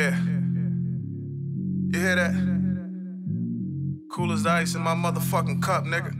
Yeah. You hear that? Cool as ice in my motherfucking cup, nigga.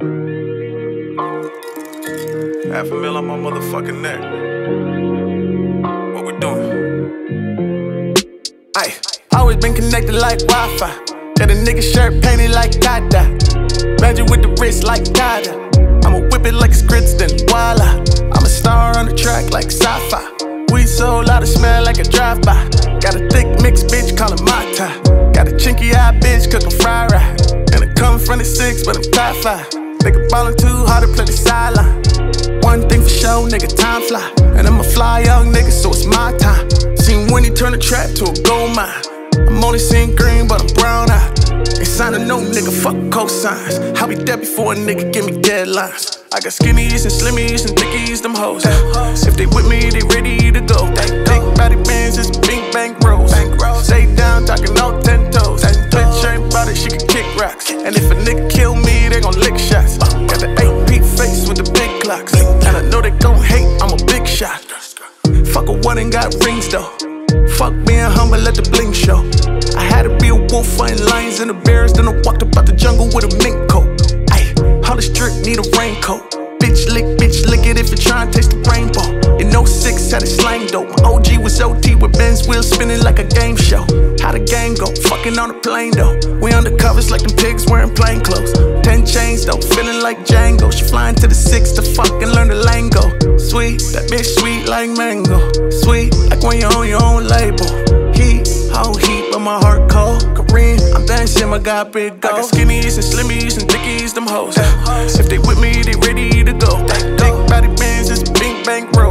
$500,000 on my motherfucking neck. What we doing? Ay, always been connected like Wi-Fi. Got a nigga shirt painted like Dada. Magic with the wrist like Dada. I'ma whip it like it's grits, then voila. I'm a star on the track like sci-fi. We so loud it smell like a drive-by. Got a thick mixed bitch callin' Mata. Got a chinky eye bitch cookin' fry rye. And I come from the 6, but I'm top 5. Nigga ballin' too hard to play the sideline. One thing for sure, nigga, time fly. And I'm a fly young nigga, so it's my time. Seen Winnie turn the trap to a gold mine. I'm only seeing green, but I'm brown-eyed. Ain't signing no nigga, fuck cosigns. I'll be dead before a nigga give me deadlines. I got skinnies and slimmies and thickies, them hoes. If they with me, they ready to go. Big body bands, it's bing bang rolls. Stay down, talking all 10 toes. Bitch ain't bout it, she can kick rocks. And if a nigga kill me, they gon' lick shots. Got the 8P face with the big clocks. And I know they gon' hate, I'm a big shot. Fuck a one and got rings though. Fuck being humble, let the bling show. I had to be a wolf fighting lions and the bears. Then I walked up out the jungle with a mink coat. Ayy, all the strict need a raincoat. Bitch lick it if you tryna taste the rainbow. In 06 had a slang dope. My OG was OT with Ben's wheels spinning like a game show. How the game go? Fucking on the plane though. We undercovers like them pigs wearing plain clothes. 10 chains though, feeling like Django. She flying to the 6 to fucking learn the lingo. Sweet, that bitch sweet like mango. Sweet, like when you're on your own label. Heat, whole heat, but my heart cold. Kareem, I'm dancing, my God big goals. I got skinnies and slimmies and thickies, them hoes. If they with me, they ready to go. Big body bands, it's bing bang roll.